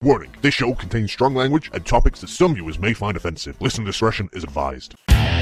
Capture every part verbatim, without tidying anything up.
Warning, this show contains strong language and topics that some viewers may find offensive. Listener discretion is advised.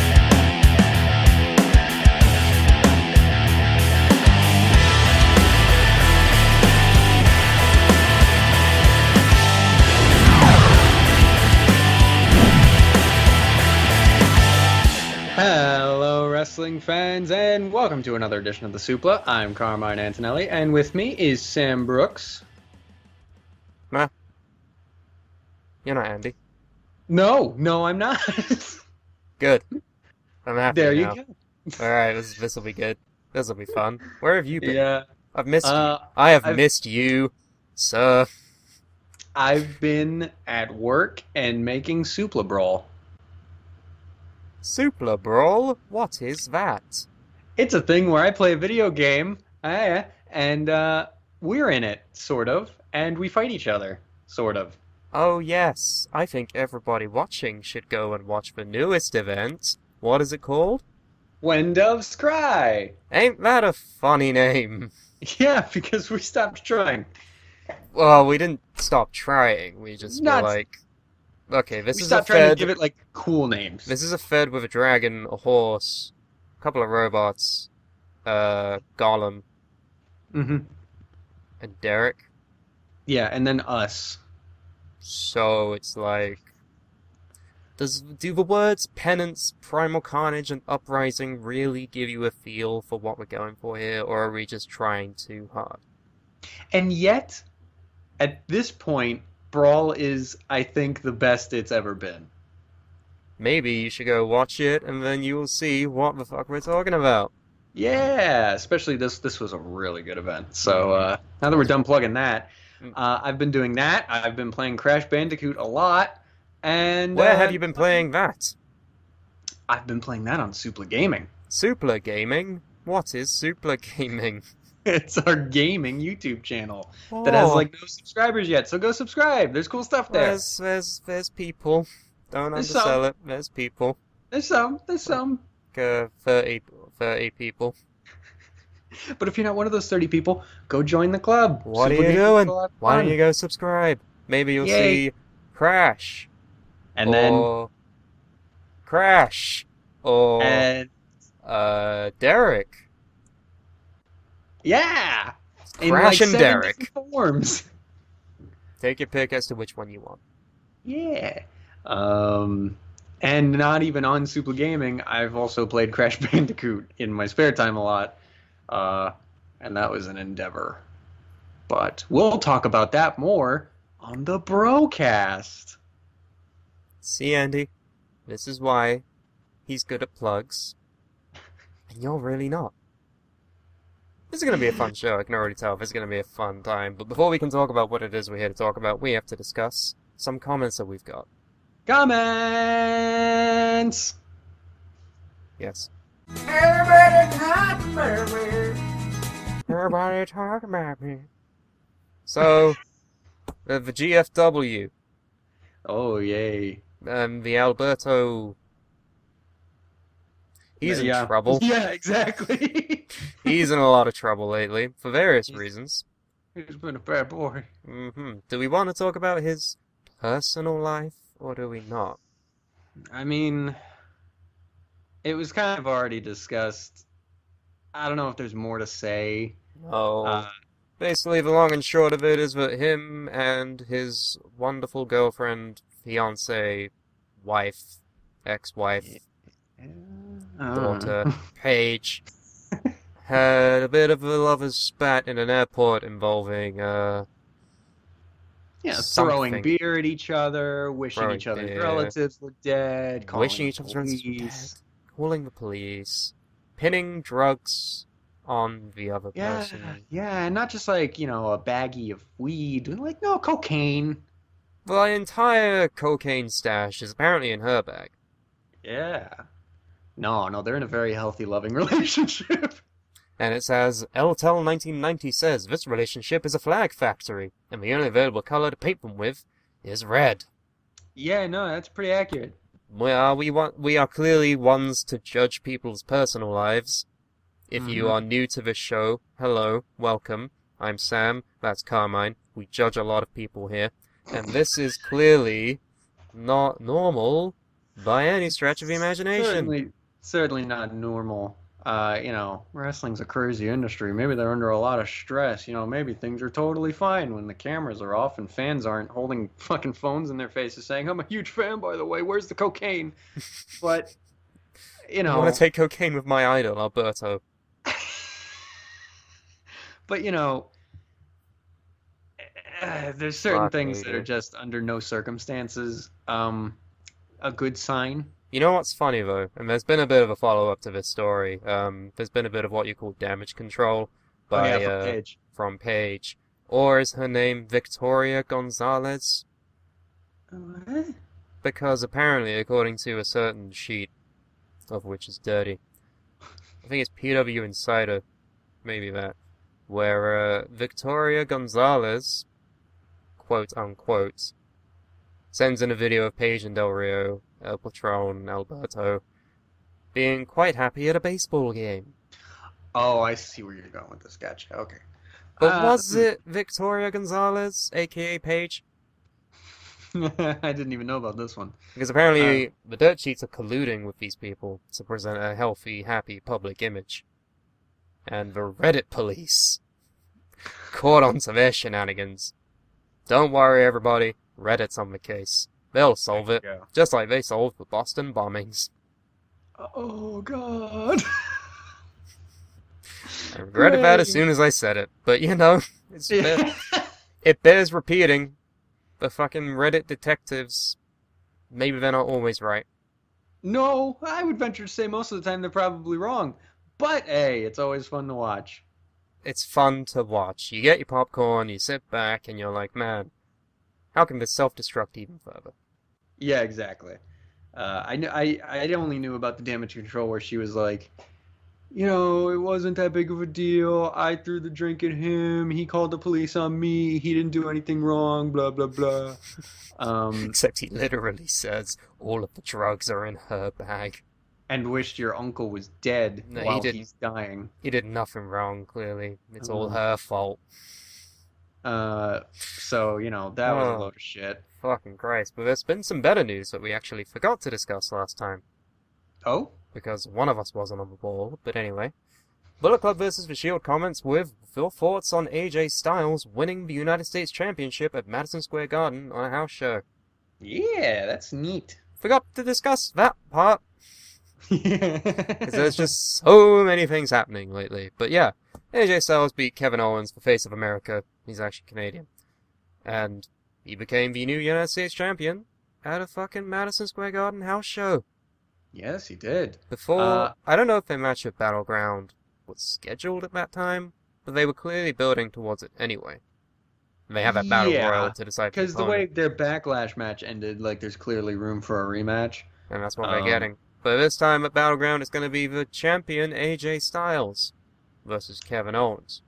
Hello, wrestling fans, and welcome to another edition of the Supla. I'm Carmine Antonelli, and with me is Sam Brooks. Nah. You're not Andy. No, no, I'm not. Good. I'm happy There you now. go. Alright, this this will be good. This will be fun. Where have you been? Yeah, I've missed uh, you. I have I've- missed you, sir. I've been at work and making Supla Brawl. Supla Brawl? What is that? It's a thing where I play a video game, eh, and uh, we're in it, sort of, and we fight each other, sort of. Oh yes, I think everybody watching should go and watch the newest event. What is it called? When Doves Cry! Ain't that a funny name? Yeah, because we stopped trying. Well, we didn't stop trying. We just Not- were like, okay, this we is a stopped trying fed. to give it, like, cool names. This is a fed with a dragon, a horse, a couple of robots, uh, Gollum, Mm-hmm. and Derek. Yeah, and then us. So it's like, does do the words penance, primal carnage, and uprising really give you a feel for what we're going for here, or are we just trying too hard? And yet, at this point, Brawl is, I think, the best it's ever been. Maybe you should go watch it, and then you will see what the fuck we're talking about. Yeah, especially this. This was a really good event. So uh, now that we're done plugging that, uh, I've been doing that. I've been playing Crash Bandicoot a lot, and Where uh, have you been playing that? I've been playing that on Supla Gaming. Supla Gaming? What is Supla Gaming? It's our gaming YouTube channel that has Oh. like no subscribers yet. So go subscribe. There's cool stuff there. There's, there's, there's people. Don't There's undersell some. it. There's people. There's some. There's some. Uh, thirty, thirty people. But if you're not one of those thirty people, go join the club. What Supla are you Gaming's doing? a lot of Why don't fun. you go subscribe? Maybe you'll Yay. see Crash. And then or Crash. Or and uh, Derek. yeah, in Crash like and seven Derek. different forms. Take your pick as to which one you want. Yeah. Um, and not even on Supla Gaming, I've also played Crash Bandicoot in my spare time a lot. Uh, and that was an endeavor. But we'll talk about that more on the Brocast. See, Andy, this is why he's good at plugs, and you're really not. This is going to be a fun show, I can already tell. This is going to be a fun time. But before we can talk about what it is we're here to talk about, we have to discuss some comments that we've got. Comments! Yes. Everybody talk about me. Everybody talk about me. So, uh, the G F W, Oh, yay. um, the Alberto, he's in Yeah. trouble. Yeah, exactly. He's in a lot of trouble lately, for various reasons. He's been a bad boy. hmm Do we want to talk about his personal life, or do we not? I mean, it was kind of already discussed. I don't know if there's more to say. No. Uh, Basically, the long and short of it is that him and his wonderful girlfriend, fiance, wife, ex-wife, uh, daughter, Paige, had a bit of a lover's spat in an airport involving, uh, yeah, throwing something. beer at each other, wishing Throwing each other's beer. relatives were dead, calling wishing the each other's friends were dead, police. calling the police, pinning drugs on the other Yeah, person. yeah, and not just like, you know, a baggie of weed, like, no, cocaine. The entire cocaine stash is apparently in her bag. Yeah. No, no, they're in a very healthy, loving relationship. And it says, L T E L nineteen ninety says this relationship is a flag factory, and the only available color to paint them with is red. Yeah, no, that's pretty accurate. We are, we want, we are clearly ones to judge people's personal lives. If you Mhm. are new to this show, hello, welcome. I'm Sam, that's Carmine. We judge a lot of people here. And this is clearly not normal by any stretch of the imagination. Certainly, certainly not normal. Uh, you know, wrestling's a crazy industry. Maybe they're under a lot of stress. You know, maybe things are totally fine when the cameras are off and fans aren't holding fucking phones in their faces saying, "I'm a huge fan, by the way. Where's the cocaine?" But, you know, I want to take cocaine with my idol, Alberto. but you know, uh, there's certain Fuck things me, that are dude. just under no circumstances um, a good sign. You know what's funny though, and there's been a bit of a follow-up to this story. Um, there's been a bit of what you call damage control Oh by yeah, from uh, Paige. from Paige, or is her name Victoria Gonzalez? What? Because apparently, according to a certain sheet, of which is dirty, I think it's P W Insider, maybe that, where uh, Victoria Gonzalez, quote unquote, sends in a video of Paige and Del Rio, El Patron, Alberto, being quite happy at a baseball game. Oh, I see where you're going with this. Gotcha. Okay. But Uh, was it Victoria Gonzalez, aka Paige? I didn't even know about this one. Because apparently Uh, the dirt sheets are colluding with these people to present a healthy, happy public image. And the Reddit police caught on to their shenanigans. Don't worry, everybody. Reddit's on the case. They'll solve it, Yeah. just like they solved the Boston bombings. Oh God. I regretted that as Great. soon as I said it, but you know, it's bear- it bears repeating. The fucking Reddit detectives, maybe they're not always right. No, I would venture to say most of the time they're probably wrong. But hey, it's always fun to watch. It's fun to watch. You get your popcorn, you sit back, and you're like, man, how can this self-destruct even further? Yeah, exactly. Uh, I, kn- I I only knew about the damage control where she was like, you know, it wasn't that big of a deal. I threw the drink at him. He called the police on me. He didn't do anything wrong. Blah blah blah. Um, Except he literally says all of the drugs are in her bag. and wished your uncle was dead No, he while didn't. he's dying. He did nothing wrong, clearly. It's all Oh. her fault. Uh, so you know that was a Oh. load of shit. Fucking Christ. But there's been some better news that we actually forgot to discuss last time. Oh, Because one of us wasn't on the ball, but anyway. Bullet Club versus The Shield comments with your thoughts on A J Styles winning the United States Championship at Madison Square Garden on a house show. yeah, that's neat. Forgot to discuss that part, because Because there's just so many things happening lately. But yeah, A J Styles beat Kevin Owens, the face of America. He's actually Canadian. And he became the new United States Champion at a fucking Madison Square Garden house show. Yes, he did. Before, Uh, I don't know if their match at Battleground was scheduled at that time, but they were clearly building towards it anyway. And they have that battle Yeah, royal to decide the Because the way opponent, their backlash match ended, like there's clearly room for a rematch. and that's what um, they're getting. But this time at Battleground, it's going to be the champion A J Styles versus Kevin Owens.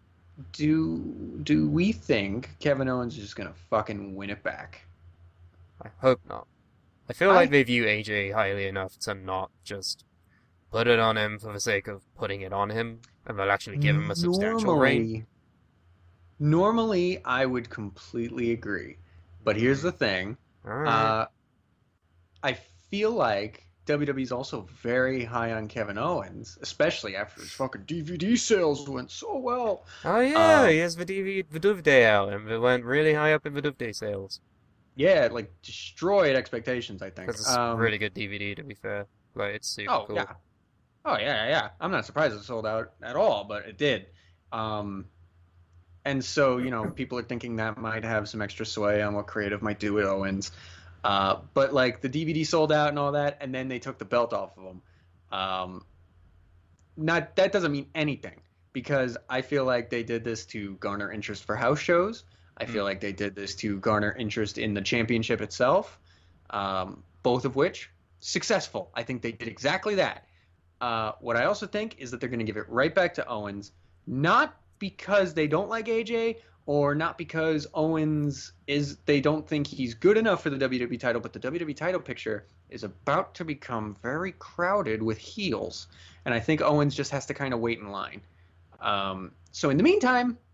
Do do we think Kevin Owens is just gonna fucking win it back? I hope not. I feel I- like they view A J highly enough to not just put it on him for the sake of putting it on him, and they'll actually give him a substantial reign. Normally, I would completely agree. But here's the thing. Alright. Uh, I feel like W W E's also very high on Kevin Owens, especially after his fucking D V D sales went so well. Oh yeah, uh, he has the D V the Duvday out, and it went really high up in the Duvday sales. Yeah, it, like destroyed expectations, I think. Because it's Um, a really good D V D, to be fair. Like, it's super Oh cool. yeah. Oh yeah, yeah. I'm not surprised it sold out at all, but it did. Um, and so you know, people are thinking that might have some extra sway on what creative might do with Owens. Uh, but like the D V D sold out and all that, and then they took the belt off of him. Um, not that doesn't mean anything because I feel like they did this to garner interest for house shows. I feel Mm. like they did this to garner interest in the championship itself. Um, both of which successful. I think they did exactly that. Uh, what I also think is that they're going to give it right back to Owens, not because they don't like A J or not because Owens is they don't think he's good enough for the W W E title, but the W W E title picture is about to become very crowded with heels, and I think Owens just has to kind of wait in line. Um, so in the meantime,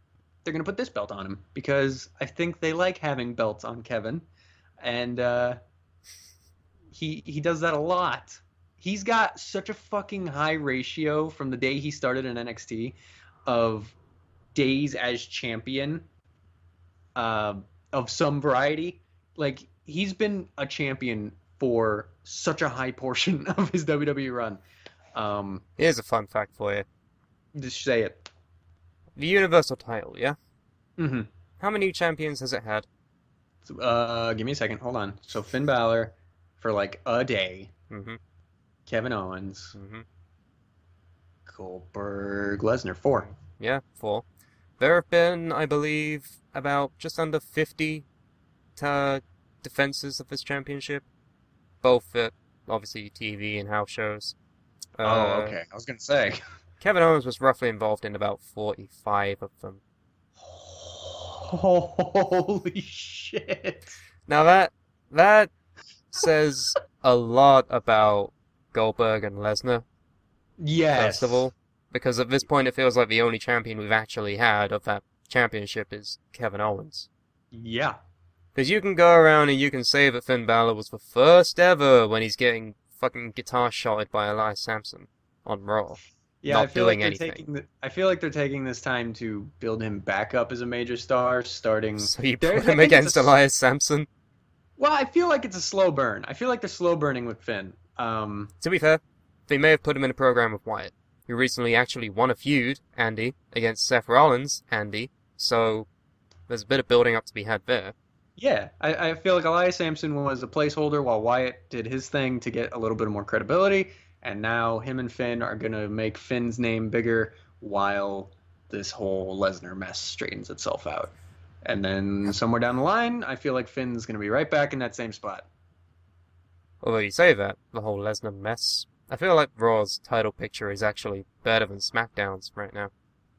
they're gonna put this belt on him because I think they like having belts on Kevin, and uh, he he does that a lot. He's got such a fucking high ratio from the day he started in N X T of days as champion uh, of some variety. Like, he's been a champion for such a high portion of his W W E run. Um, Here's a fun fact for you. just say it. The Universal title, yeah? Mm-hmm. How many champions has it had? So, uh, give me a second. Hold on. So Finn Balor for like a day. Mm-hmm. Kevin Owens. Mm-hmm. Goldberg. Lesnar. Four. Yeah, four. There have been, I believe, about just under fifty uh, defenses of this championship. Both at, obviously, T V and house shows. Oh, Uh, okay. I was gonna say. Kevin Owens was roughly involved in about forty-five of them. Holy shit. Now that that says a lot about Goldberg and Lesnar, Yes. first of all, because at this point it feels like the only champion we've actually had of that championship is Kevin Owens. Yeah. Because you can go around and you can say that Finn Balor was the first ever when he's getting fucking guitar shotted by Elias Sampson on Raw. Yeah, Not I feel doing like they're anything. taking the, I feel like they're taking this time to build him back up as a major star, starting. So you There- put I him think it's against a s- Elias Sampson? Well, I feel like it's a slow burn. I feel like they're slow burning with Finn. Um, To be fair, they may have put him in a program with Wyatt, who recently actually won a feud, Andy, against Seth Rollins, Andy, so there's a bit of building up to be had there. yeah, I, I feel like Elias Sampson was a placeholder while Wyatt did his thing to get a little bit more credibility, and now him and Finn are gonna make Finn's name bigger while this whole Lesnar mess straightens itself out. And then somewhere down the line, I feel like Finn's gonna be right back in that same spot. Although you say that, the whole Lesnar mess, I feel like Raw's title picture is actually better than SmackDown's right now.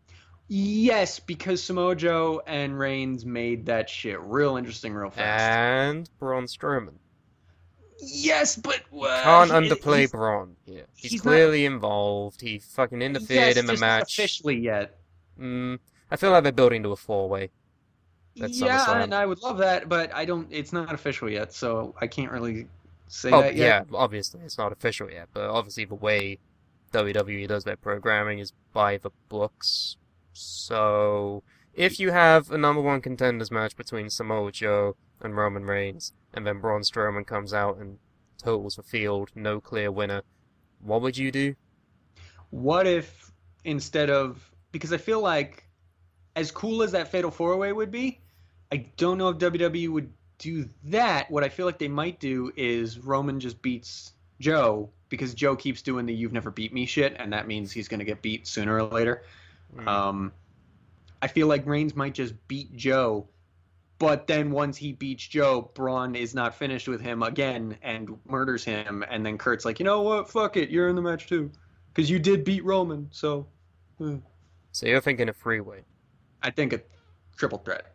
Yes, because Samoa Joe and Reigns made that shit real interesting real fast. And Braun Strowman. Yes, but uh, Can't he- underplay he's- Braun here. He's, he's not- clearly involved. He fucking interfered yes, in the just not match. officially yet. Mm, I feel like they're building to a four-way. At Yeah, SummerSlam. and I would love that, but I don't. It's not official yet, so I can't really say Oh, that yeah, yet. obviously it's not official yet, but obviously the way W W E does their programming is by the books. So, if you have a number one contenders match between Samoa Joe and Roman Reigns, and then Braun Strowman comes out and totals the field, no clear winner, what would you do? What if instead of, because I feel like as cool as that Fatal Four Way would be, I don't know if W W E would do that. What I feel like they might do is Roman just beats Joe because Joe keeps doing the "you've never beat me" shit, and that means he's gonna get beat sooner or later. Mm. Um, I feel like Reigns might just beat Joe, but then once he beats Joe, Braun is not finished with him again and murders him, and then Kurt's like, you know what, fuck it, you're in the match too, because you did beat Roman, so eh. So you're thinking a three-way. I think a triple threat.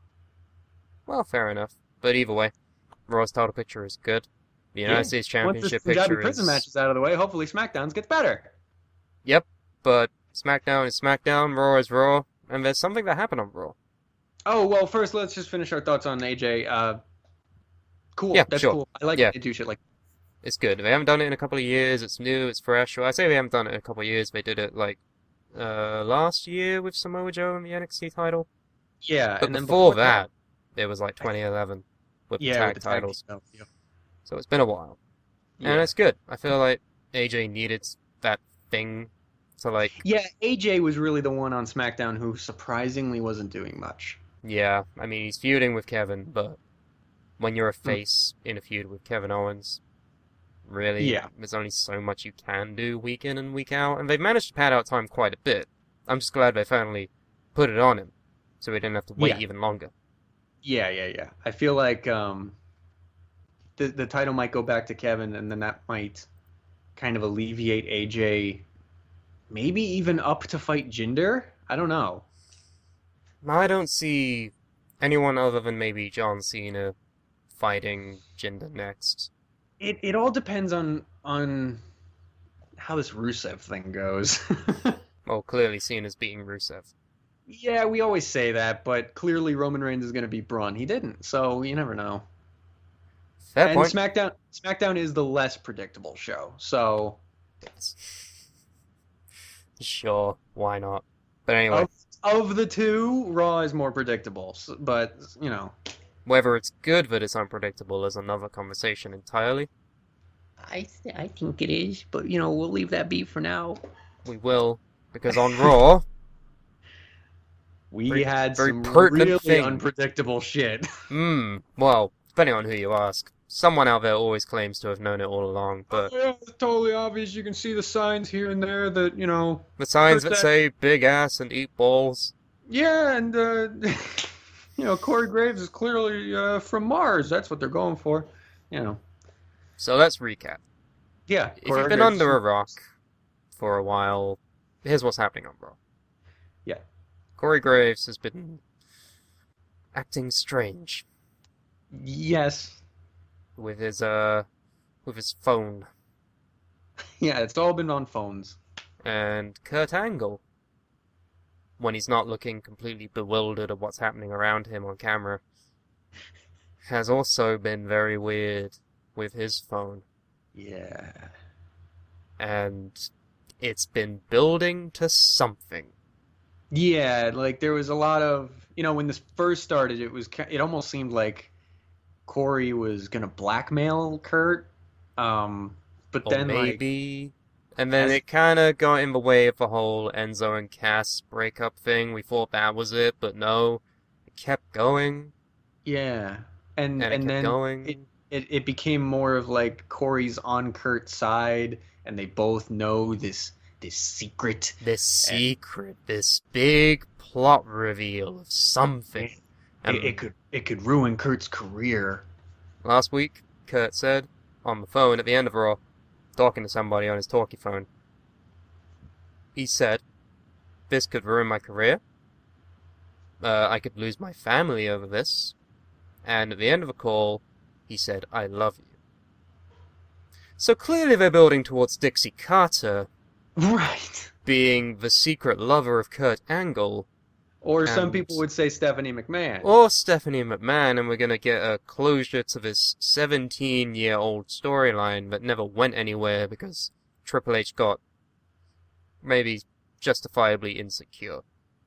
Well, fair enough. But either way, Raw's title picture is good. The United Yeah. States Once Championship this Punjabi picture prison is... match is out of the way, hopefully SmackDown's gets better. Yep, but SmackDown is SmackDown, Raw is Raw, and there's something that happened on Raw. Oh, well, first let's just finish our thoughts on A J. Uh, cool, Yeah, that's sure. cool. I like Yeah. it. They do shit like It's good. They haven't done it in a couple of years. It's new. It's fresh. Well, I say they haven't done it in a couple of years. They did it like uh, last year with Samoa Joe and the N X T title. yeah. But and then before that, it was like twenty eleven with yeah, the tag with the tag titles. team, yeah. So it's been a while, and Yeah. it's good. I feel like A J needed that thing to like. Yeah, A J was really the one on SmackDown who surprisingly wasn't doing much. Yeah, I mean he's feuding with Kevin, but when you're a Hmm. face in a feud with Kevin Owens, really, Yeah. there's only so much you can do week in and week out, and they've managed to pad out time quite a bit. I'm just glad they finally put it on him, so we didn't have to wait Yeah. even longer. Yeah, yeah, yeah. I feel like um, the the title might go back to Kevin, and then that might kind of alleviate A J, maybe even up to fight Jinder. I don't know. Now, I don't see anyone other than maybe John Cena fighting Jinder next. It it all depends on on how this Rusev thing goes. Well, clearly Cena's beating Rusev. Yeah, we always say that, but clearly Roman Reigns is going to beat Braun. He didn't, so you never know. Fair And point. SmackDown SmackDown is the less predictable show, so Sure, why not? But anyway, of of the two, Raw is more predictable. s- But you know, whether it's good that it's unpredictable is another conversation entirely. I th I think it is, but you know, we'll leave that be for now. We will, because on Raw, We very, had very some pertinent really thing. unpredictable shit. Hmm, well, depending on who you ask. Someone out there always claims to have known it all along, but Yeah, it's totally obvious. You can see the signs here and there that, you know, the signs Kurt that Ang- say big ass and eat balls. yeah, and uh, you know, Corey Graves is clearly uh, from Mars. That's what they're going for. You know, So let's recap. yeah. If Corey you've been Graves under a is- rock for a while, here's what's happening on Raw. Yeah. Corey Graves has been acting strange Yes. with his uh with his phone, Yeah, it's all been on phones. and Kurt Angle, when he's not looking completely bewildered at what's happening around him on camera, has also been very weird with his phone, Yeah. and it's been building to something. Yeah, like there was a lot of, you know, when this first started, it was ki- it almost seemed like Corey was gonna blackmail Kurt. Um, but Or then like maybe... And then as- it kind of got in the way of the whole Enzo and Cass breakup thing. We thought that was it, but no. It kept going, yeah, and and it and kept then going. it, it it became more of like Corey's on Kurt's side, and they both know this this secret. This secret, this big plot reveal of something. It, And it could it could ruin Kurt's career. last week, Kurt said, on the phone at the end of Raw, talking to somebody on his talkie phone, he said, this could ruin my career. Uh, I could lose my family over this. And at the end of the call, he said, I love you. So clearly they're building towards Dixie Carter Right. being the secret lover of Kurt Angle, Or some And- people would say Stephanie McMahon. or Stephanie McMahon, and we're gonna get a closure to this seventeen-year-old storyline that never went anywhere because Triple H got maybe justifiably insecure.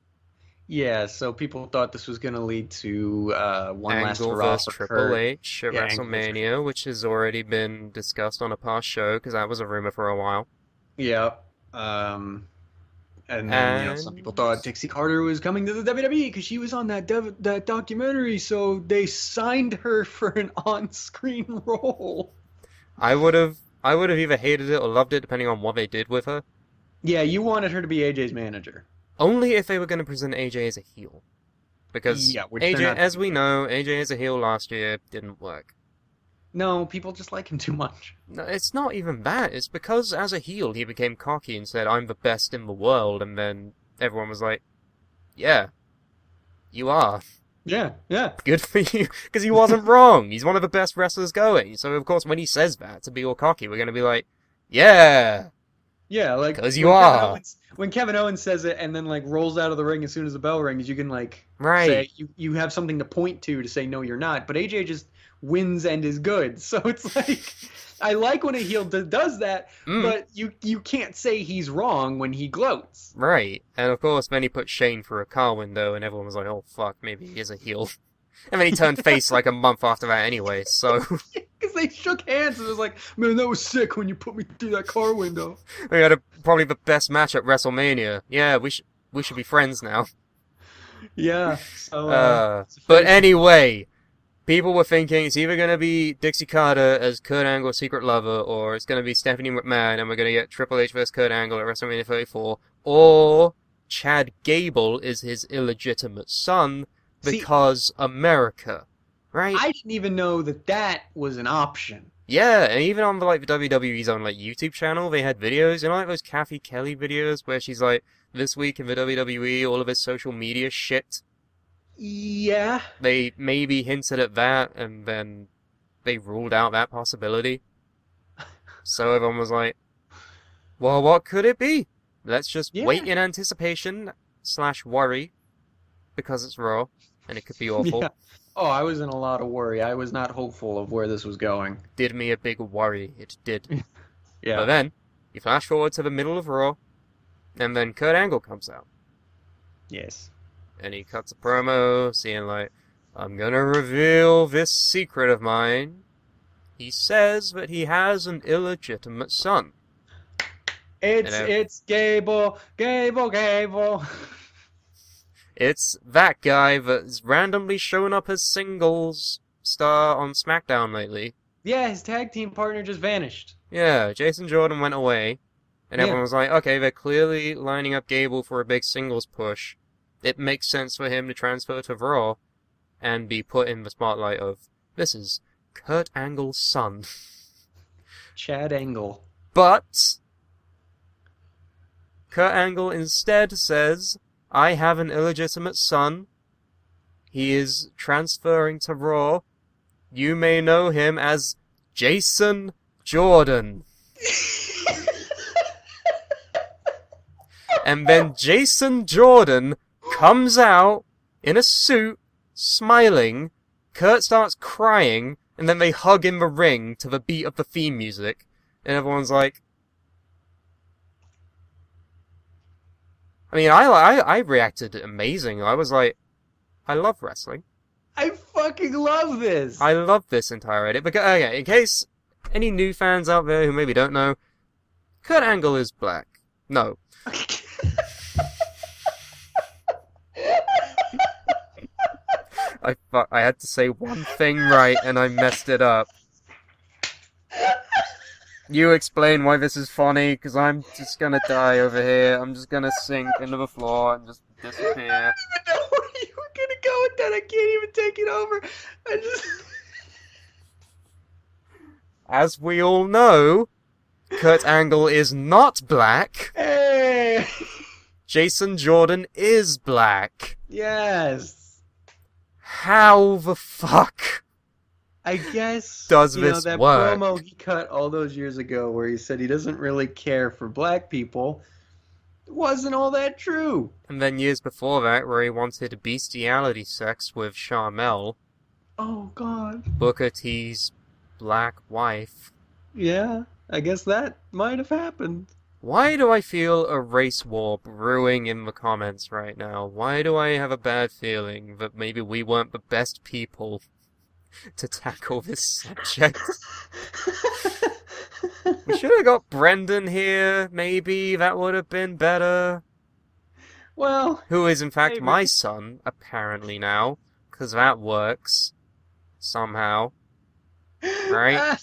Yeah, so people thought this was going to lead to uh, one last Angle hurrah versus for Triple Kurt. H at Yeah, Angle versus WrestleMania, which has already been discussed on a past show because that was a rumor for a while. Yeah. Um, and then, you know, some And- people thought Dixie Carter was coming to the W W E because she was on that dev- that documentary, so they signed her for an on-screen role. I would have, I would have either hated it or loved it depending on what they did with her. Yeah, you wanted her to be A J's manager. Only if they were going to present A J as a heel. Because Yeah, which they're A J, not as doing. we know, A J as a heel last year didn't work. No, people just like him too much. No, it's not even that. It's because as a heel he became cocky and said, I'm the best in the world, and then everyone was like, yeah, you are. Yeah, yeah. Good for you. Because he wasn't wrong. He's one of the best wrestlers going. So, of course, when he says that, to be all cocky, we're going to be like, yeah. Yeah, like 'Cause you when Kevin are. Owens, when Kevin Owens says it and then like rolls out of the ring as soon as the bell rings, you can like Right. say you, you have something to point to to say no, you're not. But A J just wins and is good, so it's like I like when a heel d- does that, Mm. but you you can't say he's wrong when he gloats. Right. And, of course, then he put Shane through a car window, and everyone was like, oh, fuck, maybe he is a heel. And then he turned face like a month after that anyway, so... Because they shook hands and it was like, man, that was sick when you put me through that car window. We had a, probably the best match at WrestleMania. Yeah, we should we should be friends now. Yeah. So, uh, Uh, it's a but face- anyway, people were thinking it's either going to be Dixie Carter as Kurt Angle's secret lover, or it's going to be Stephanie McMahon, and we're going to get Triple H versus Kurt Angle at WrestleMania thirty-four, or Chad Gable is his illegitimate son See- because America, right? I didn't even know that that was an option. Yeah, and even on the, like the W W E's own like YouTube channel, they had videos, you know, like those Kathy Kelly videos where she's like, this week in the W W E, all of his social media shit. Yeah. They maybe hinted at that, and then they ruled out that possibility. So everyone was like, well, what could it be? Let's just Yeah. wait in anticipation slash worry because it's Raw, and it could be awful. Yeah. Oh, I was in a lot of worry. I was not hopeful of where this was going. Did me a big worry. It did. Yeah. But then, you flash forward to the middle of Raw, and then Kurt Angle comes out. Yes. And he cuts a promo, saying like, I'm gonna reveal this secret of mine. He says that he has an illegitimate son. It's And, uh, it's Gable, Gable, Gable. It's that guy that's randomly shown up as singles star on SmackDown lately. Yeah, his tag team partner just vanished. Yeah, Jason Jordan went away, and Yeah. everyone was like, okay, they're clearly lining up Gable for a big singles push. It makes sense for him to transfer to Raw and be put in the spotlight of, this is Kurt Angle's son. Chad Angle. But Kurt Angle instead says, I have an illegitimate son. He is transferring to Raw. You may know him as Jason Jordan. And then Jason Jordan comes out in a suit, smiling. Kurt starts crying, and then they hug in the ring to the beat of the theme music. And everyone's like, I mean, I, I, I reacted amazing. I was like, I love wrestling. I fucking love this. I love this entire edit. Because, okay, in case any new fans out there who maybe don't know, Kurt Angle is black. No. I fu- I had to say one thing right and I messed it up. You explain why this is funny, because I'm just gonna die over here. I'm just gonna sink into the floor and just disappear. I don't even know where you were gonna go with that. I can't even take it over. I just. As we all know, Kurt Angle is not black. Hey. Jason Jordan is black. Yes. How the fuck? I guess Does you know, this that work? promo he cut all those years ago where he said he doesn't really care for black people wasn't all that true. And then years before that, where he wanted bestiality sex with Charmel, Oh God. Booker T's black wife. Yeah, I guess that might have happened. Why do I feel a race war brewing in the comments right now? Why do I have a bad feeling that maybe we weren't the best people to tackle this subject? We should have got Brendan here, maybe. That would have been better. Well, Who is, in fact, Maybe. my son, apparently now. Because that works. Somehow. Right?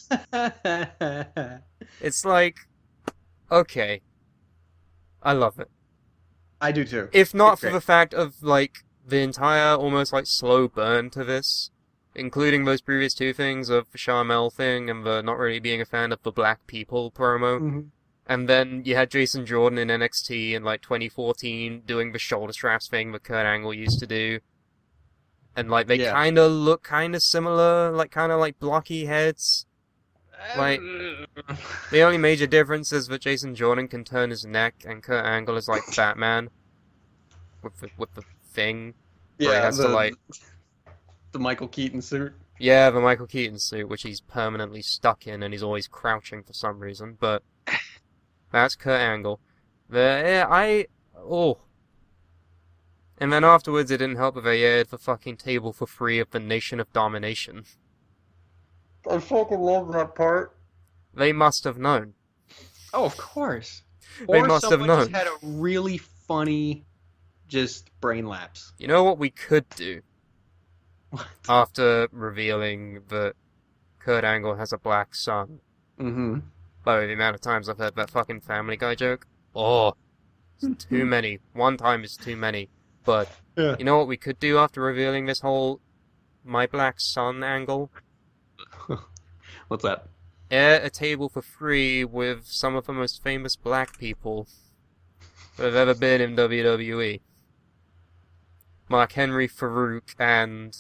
It's like, okay. I love it. I do too. If not It's for great. the fact of, like, the entire almost, like, slow burn to this, including those previous two things of the Charmel thing and the not really being a fan of the black people promo. Mhm. And then you had Jason Jordan in N X T in, like, twenty fourteen doing the shoulder straps thing that Kurt Angle used to do. And, like, they Yeah. kind of look kind of similar, like, kind of like blocky heads. Like, the only major difference is that Jason Jordan can turn his neck and Kurt Angle is like Batman. With the, with the thing. where he yeah, has the, to, like... the Michael Keaton suit. Yeah, the Michael Keaton suit, which he's permanently stuck in and he's always crouching for some reason, but... That's Kurt Angle. The, yeah, I... Oh. And then afterwards it didn't help that they aired the fucking table for free of the Nation of Domination. I fucking love that part. They must have known. Oh, of course. They or must have someone just known. had a really funny, just brain lapse. You know what we could do? What? After revealing that Kurt Angle has a black son. Mm-hmm. By the amount of times I've heard that fucking Family Guy joke. Oh, it's too many. One time is too many. But, Yeah. you know what we could do after revealing this whole my black son angle? What's that? Air a table for free with some of the most famous black people that have ever been in W W E. Mark Henry, Farouk, and...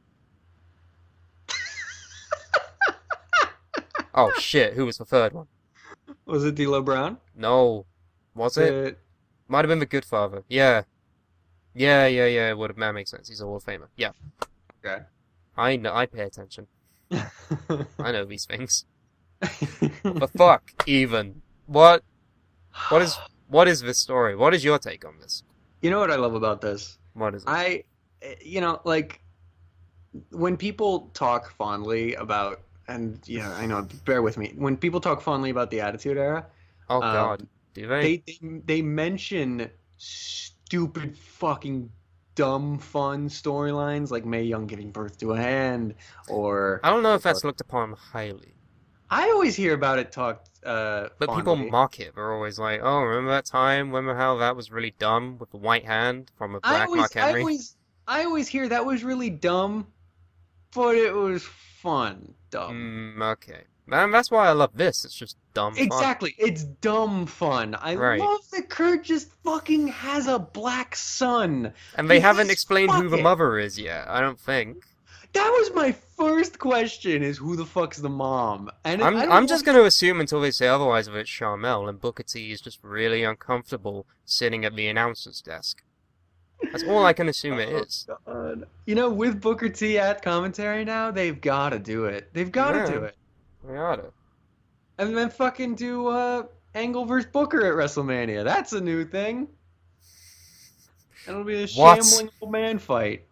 Oh shit, who was the third one? Was it D'Lo Brown? No. Was it? Uh, Might have been the Good Father. Yeah. Yeah, yeah, yeah. It would that makes sense. He's a Hall of Famer. Yeah, Okay. I know. I pay attention. I know these things. The fuck, even what? What is what is this story? What is your take on this? You know what I love about this? What is it? I, you know, like when people talk fondly about, and yeah, I know, bear with me. When people talk fondly about the Attitude Era, Oh um, God, do they? they, they they mention stupid fucking dumb fun storylines like Mae Young giving birth to a hand, or I don't know if that's looked upon highly, I always hear about it talked uh but people fondly. mock it. They're always like, "Oh, remember that time? Remember how that was really dumb with the white hand from a I black always Mark I Henry?" always I always hear that was really dumb, but it was fun dumb. Mm, okay, man, that's why I love this. It's just dumb fun. Exactly. It's dumb fun. I Right. love that Kurt just fucking has a black son. And they haven't Because explained who fuck the it. mother is yet. I don't think. That was my first question: is who the fuck's the mom? And I'm I don't I'm know just if going to assume until they say otherwise that it's Charmel, and Booker T is just really uncomfortable sitting at the announcer's desk. That's all I can assume it is. Oh, God. You know, with Booker T at commentary now, they've got to do it. They've got to Yeah. do it. We oughta. And then fucking do uh, Angle versus Booker at WrestleMania. That's a new thing. And it'll be a What? shambling old man fight.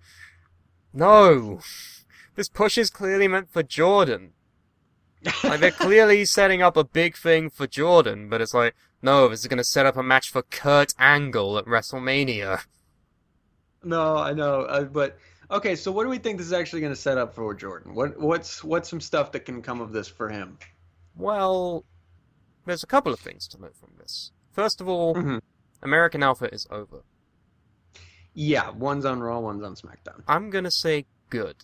No! This push is clearly meant for Jordan. Like, they're clearly setting up a big thing for Jordan, but it's like, no, this is going to set up a match for Kurt Angle at WrestleMania. No, I know, uh, but okay. So, what do we think this is actually going to set up for Jordan? What what's what's some stuff that can come of this for him? Well, there's a couple of things to note from this. First of all, Mhm. American Alpha is over. Yeah, one's on Raw, one's on SmackDown. I'm gonna say good.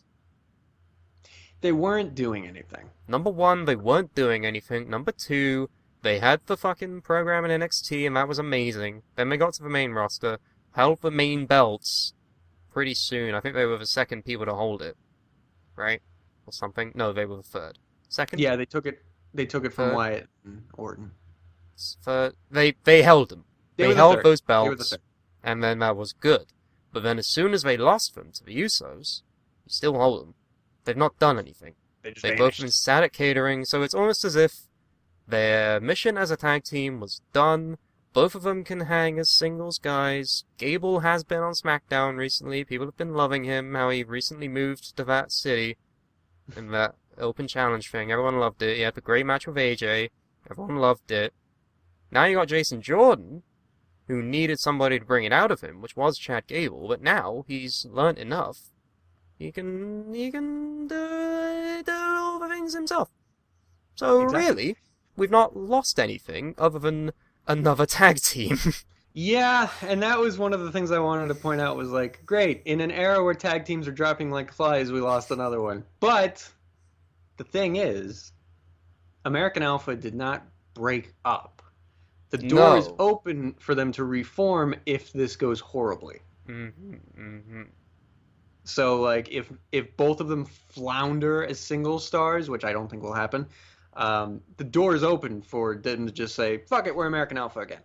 They weren't doing anything. Number one, they weren't doing anything. Number two, they had the fucking program in N X T, and that was amazing. Then they got to the main roster, held the main belts pretty soon. I think they were the second people to hold it, right? Or something. No, they were the third. Second? Yeah, they took it. They took it from Third. Wyatt and Orton. Third. They, they held them. They They, were the held third. those They were the belts, third. and then that was good. But then as soon as they lost them to the Usos, you still hold them. They've not done anything. They just They've both vanished. been sat at catering, so it's almost as if their mission as a tag team was done. Both of them can hang as singles guys. Gable has been on SmackDown recently. People have been loving him, how he recently moved to that city in that open challenge thing. Everyone loved it. He had a great match with A J. Everyone loved it. Now you got Jason Jordan, who needed somebody to bring it out of him, which was Chad Gable, but now he's learnt enough. He can he can do, do all the things himself. So Exactly. really, we've not lost anything other than another tag team. Yeah, and that was one of the things I wanted to point out was like, great, in an era where tag teams are dropping like flies, we lost another one. But the thing is, American Alpha did not break up. The door is No. open for them to reform if this goes horribly. mm-hmm, mm-hmm. So like if if both of them flounder as single stars, which I don't think will happen, um, the door is open for them to just say, fuck it, we're American Alpha again.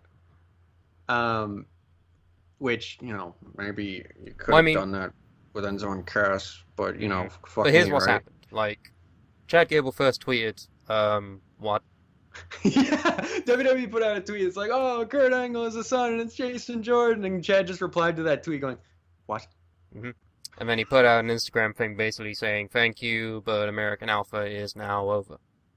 Um, which, you know, maybe you could Well, I have mean- done that with Enzo and Cass, but, you know, fuck But here's me, what's right? happened. Like, Chad Gable first tweeted, um, what? Yeah, W W E put out a tweet. It's like, oh, Kurt Angle is a son, and it's Jason Jordan. And Chad just replied to that tweet going, what? And then he put out an Instagram thing basically saying, thank you, but American Alpha is now over.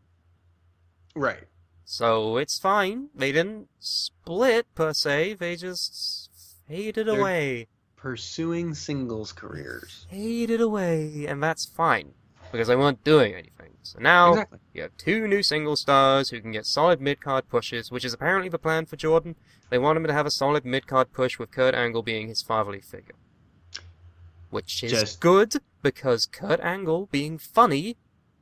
Right. So it's fine. They didn't split, per se. They just faded They're- away. Pursuing singles careers. Faded away. And that's fine. Because they weren't doing anything. So now, Exactly. you have two new single stars who can get solid mid-card pushes, which is apparently the plan for Jordan. They want him to have a solid mid-card push with Kurt Angle being his fatherly figure. Which is Just- good, because Kurt Angle being funny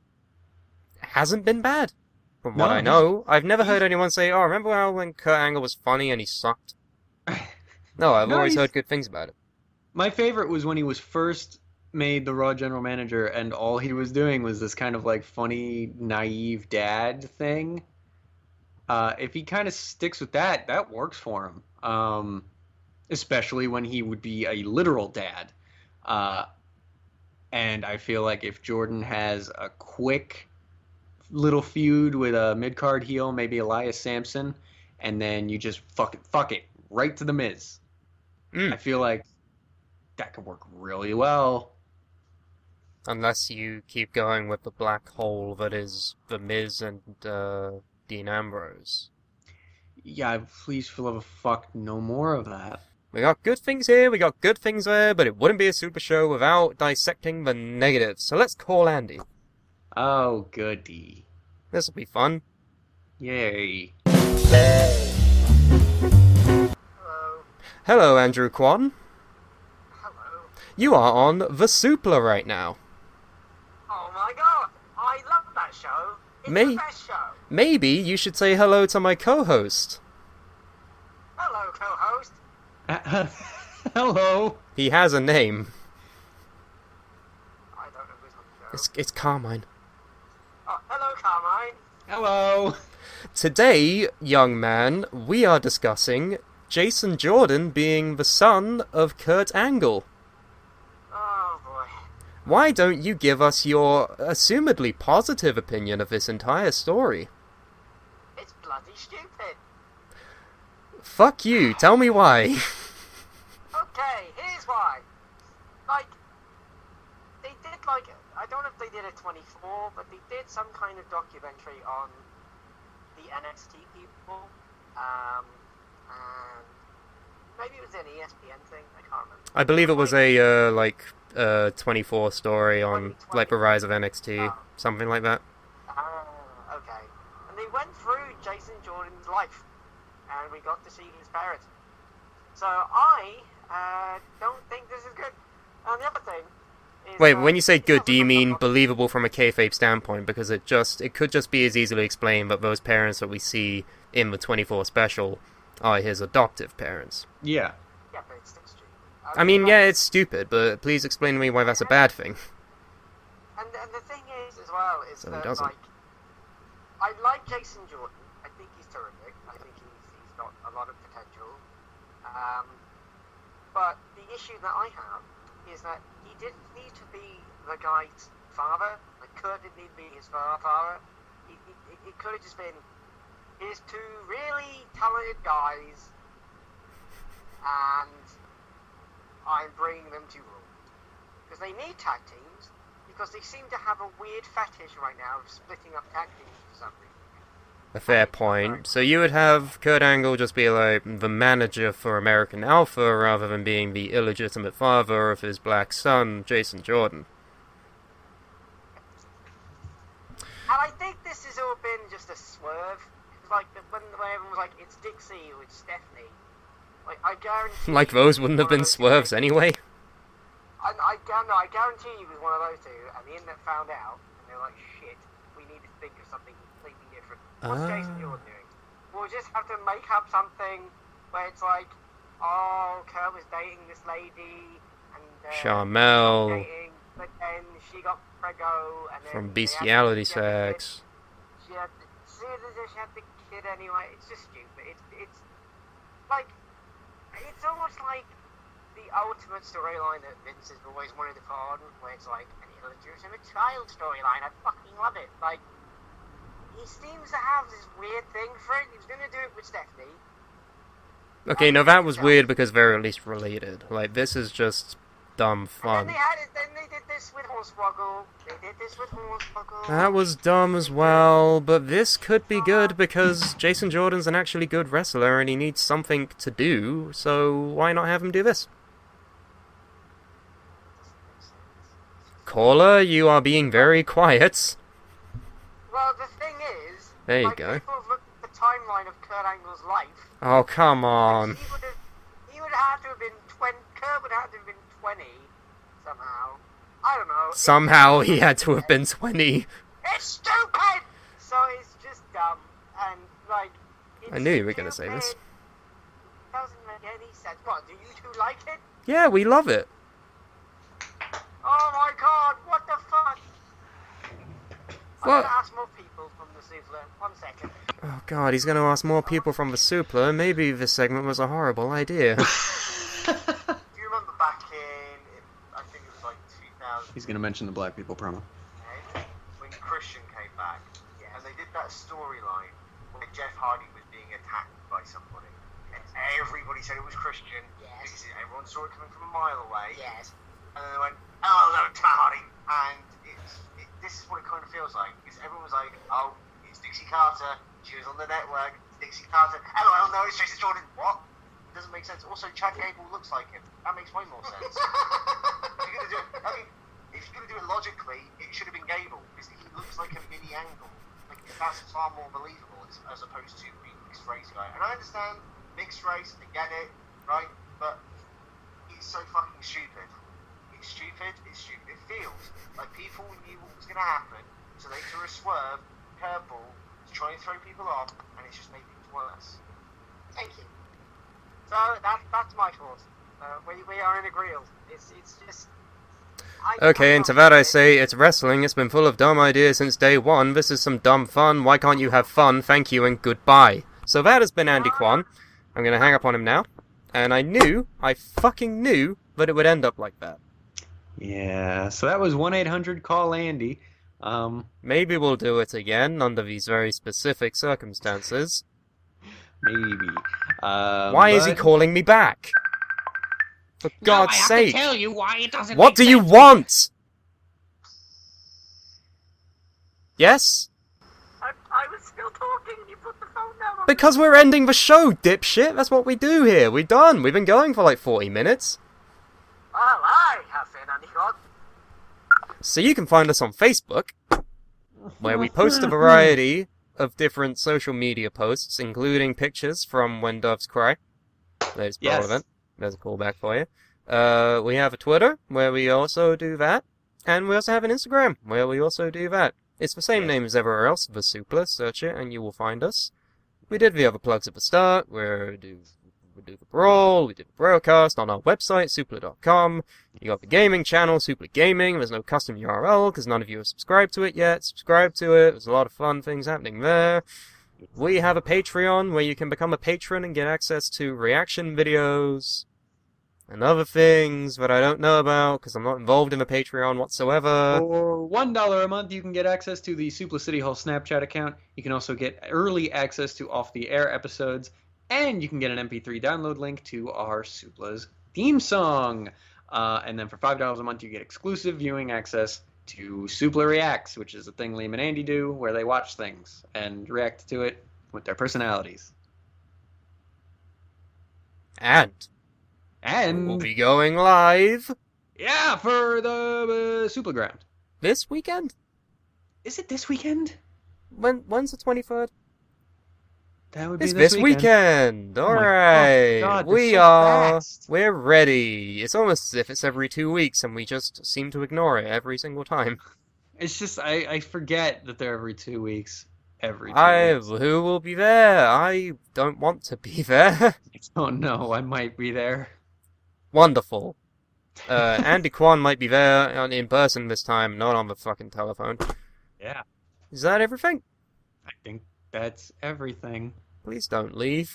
hasn't been bad. From what No, I he's- know, I've never heard anyone say, oh, remember how when Kurt Angle was funny and he sucked? No, I've No, always he's- heard good things about it. My favorite was when he was first made the Raw general manager, and all he was doing was this kind of like funny, naive dad thing. Uh, if he kind of sticks with that, that works for him. Um, especially when he would be a literal dad. Uh, and I feel like if Jordan has a quick little feud with a mid-card heel, maybe Elias Sampson, and then you just fuck it, fuck it, right to The Miz. Mm. I feel like that could work really well. Unless you keep going with the black hole that is The Miz and uh, Dean Ambrose. Yeah, please, for the love of fuck, no more of that. We got good things here, we got good things there, but it wouldn't be a super show without dissecting the negatives. So let's call Andy. Oh, goody. This'll be fun. Yay. Hello. Hello, Andrew Kwan. Hello. You are on The Supla right now. Oh my god, I love that show. It's Me? the best show. Maybe you should say hello to my co-host. Hello, co-host. Uh, hello. He has a name. I don't know who's on the show. It's, it's Carmine. Oh, hello, Carmine. Hello. Today, young man, we are discussing Jason Jordan being the son of Kurt Angle. Oh boy. Why don't you give us your assumedly positive opinion of this entire story? It's bloody stupid. Fuck you, tell me why. Okay, here's why. Like, they did like, I don't know if they did a twenty-four, but they did some kind of documentary on the N X T people. Um, and maybe it was an E S P N thing, I can't remember. I believe it was a, uh, like, uh, twenty-four story on, twenty twenty. like, the rise of N X T, Oh. something like that. Ah, okay. And they went through Jason Jordan's life, and we got to see his parents. So I uh, don't think this is good. And the other thing is... Wait, uh, when you say it good, do you doesn't mean look- believable from a kayfabe standpoint? Because it just, it could just be as easily explained that those parents that we see in the twenty-four special are his adoptive parents. Yeah. Yeah, but it's still stupid. I mean, like- yeah, it's stupid, but please explain to me why that's a bad thing. And, and the thing is, as well, is So he that, doesn't. like, I like Jason Jordan. I think he's terrific. I think he's, he's got a lot of potential. Um, but the issue that I have is that he didn't need to be the guy's father. Like, Kurt didn't need to be his fa- father. He, he, it could have just been his two really talented guys, and I'm bringing them to Raw. Because they need tag teams, because they seem to have a weird fetish right now of splitting up tag teams for some reason. A fair point. So you would have Kurt Angle just be like the manager for American Alpha rather than being the illegitimate father of his black son, Jason Jordan. And I think this has all been just a swerve. It's like the- when, when everyone was like, it's Dixie or it's Stephanie. Like, I guarantee... Like those wouldn't have one of been those swerves two- anyway. I, I, gu- no, I guarantee you it was one of those two, and the internet found out, and they were like, shit, we need to think of something completely different. What's Ah. Jason Jordan doing? We'll just have to make up something where it's like, oh, Kurt was dating this lady, and uh, Charmel. dating, but then she got preggo, and then From they had- bestiality she had the kid. sex. She had, the, she had the she had the kid anyway. It's just stupid. It's it's like it's almost like the ultimate storyline that Vince has always wanted to put on, where it's like an illegitimate child storyline. I fucking love it. Like, he seems to have this weird thing for it. He was gonna do it with Stephanie. Okay, no, that was weird because they're at least related. Like, this is just dumb And fun. then they had it. Then they did this with Hornswoggle. They did this with Hornswoggle. That was dumb as well, but this could be good because Jason Jordan's an actually good wrestler and he needs something to do, so why not have him do this? Caller, you are being very quiet. Well, the thing is, There you like, go. people have looked at the timeline of Kurt Angle's life. Oh, come on. He would have, he would have to have been twenty. Kurt would have to have been twenty somehow. I don't know. It's- Somehow he had to have been twenty. It's stupid. So it's just dumb and like. It's I knew you were gonna say this. stupid. Doesn't make any sense. What? Do you two like it? Yeah, we love it. Oh my god! What the fuck? I'm What? gonna ask more people from the Souffle. One second. Oh god, he's gonna ask more people from the Supla. Maybe this segment was a horrible idea. He's gonna mention the black people promo. Okay, when Christian came back, yes. And they did that storyline where Jeff Hardy was being attacked by somebody, and everybody said it was Christian. Yes. Because everyone saw it coming from a mile away. Yes. And then they went, "Oh no, it's Matt Hardy," and it's it, this is what it kind of feels like because everyone was like, "Oh, it's Dixie Carter. She was on the network. It's Dixie Carter. L O L, no, it's Jason Jordan." What? It doesn't make sense. Also, Chad Gable looks like him. That makes way more sense. If you're gonna do it, I mean, if you're gonna do it logically, it should have been Gable because he looks like a mini angle. Like that's far more believable as, as opposed to being mixed race guy. And I understand mixed race. I get it, right? But it's so fucking stupid. It's stupid. It's stupid. It feels like people knew what was gonna happen, so they threw a swerve, curveball to try and throw people off, and it's just made things worse. Thank you. So that that's my fault. Uh, we we are in agreement. It's it's just. I, Okay, I and to don't that I get it. say, it's wrestling, it's been full of dumb ideas since day one, this is some dumb fun, why can't you have fun, thank you and goodbye. So that has been Andy Kwan. I'm gonna hang up on him now. And I knew, I fucking knew, that it would end up like that. Yeah, so that was one eight hundred call Andy. Um, Maybe we'll do it again, under these very specific circumstances. maybe. Um, Why is he but- calling me back? For God's I have sake! to tell you why it doesn't. What make do you sense. want? Yes? I, I was still talking and you put the phone down on Because we're ending the show, dipshit! That's what we do here. We're done. We've been going for like forty minutes. Well, I have been Andy Kwan. So you can find us on Facebook, where we post a variety of different social media posts, including pictures from When Doves Cry. There's Yes. relevant. There's a callback for you. Uh, we have a Twitter, where we also do that. And we also have an Instagram, where we also do that. It's the same Yes. name as everywhere else, Vasupla. Search it, and you will find us. We did the other plugs at the start, where we do, we do the Brawl, we did the broadcast on our website, supla dot com. You got the gaming channel, Supla Gaming. There's no custom U R L, because none of you have subscribed to it yet. Subscribe to it. There's a lot of fun things happening there. We have a Patreon, where you can become a patron and get access to reaction videos and other things that I don't know about, because I'm not involved in the Patreon whatsoever. For one dollar a month, you can get access to the Supla City Hall Snapchat account. You can also get early access to off-the-air episodes, and you can get an M P three download link to our Supla's theme song. Uh, and then for five dollars a month, you get exclusive viewing access to Supla Reacts, which is a thing Liam and Andy do, where they watch things and react to it with their personalities. And And we'll be going live yeah, for the uh, Supla Ground. this weekend. Is it this weekend? When when's the twenty-third? That would be It's this this weekend. weekend. Oh All my right, God, they're we so are. fast. We're ready. It's almost as if it's every two weeks, and we just seem to ignore it every single time. It's just I, I forget that they're every two weeks. Every two I weeks. who will be there? I don't want to be there. Oh no, I might be there. Wonderful. Uh, Andy Kwan might be there on- in person this time, not on the fucking telephone. Yeah, Is that everything? I think that's everything. Please don't leave.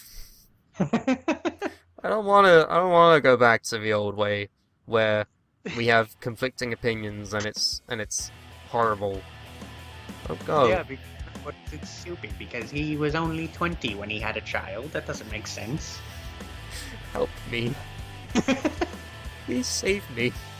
I don't want to. I don't want to go back to the old way where we have conflicting opinions and it's and it's horrible. Don't go. Yeah, because it's stupid because he was only twenty when he had a child. That doesn't make sense. Help me. Please save me.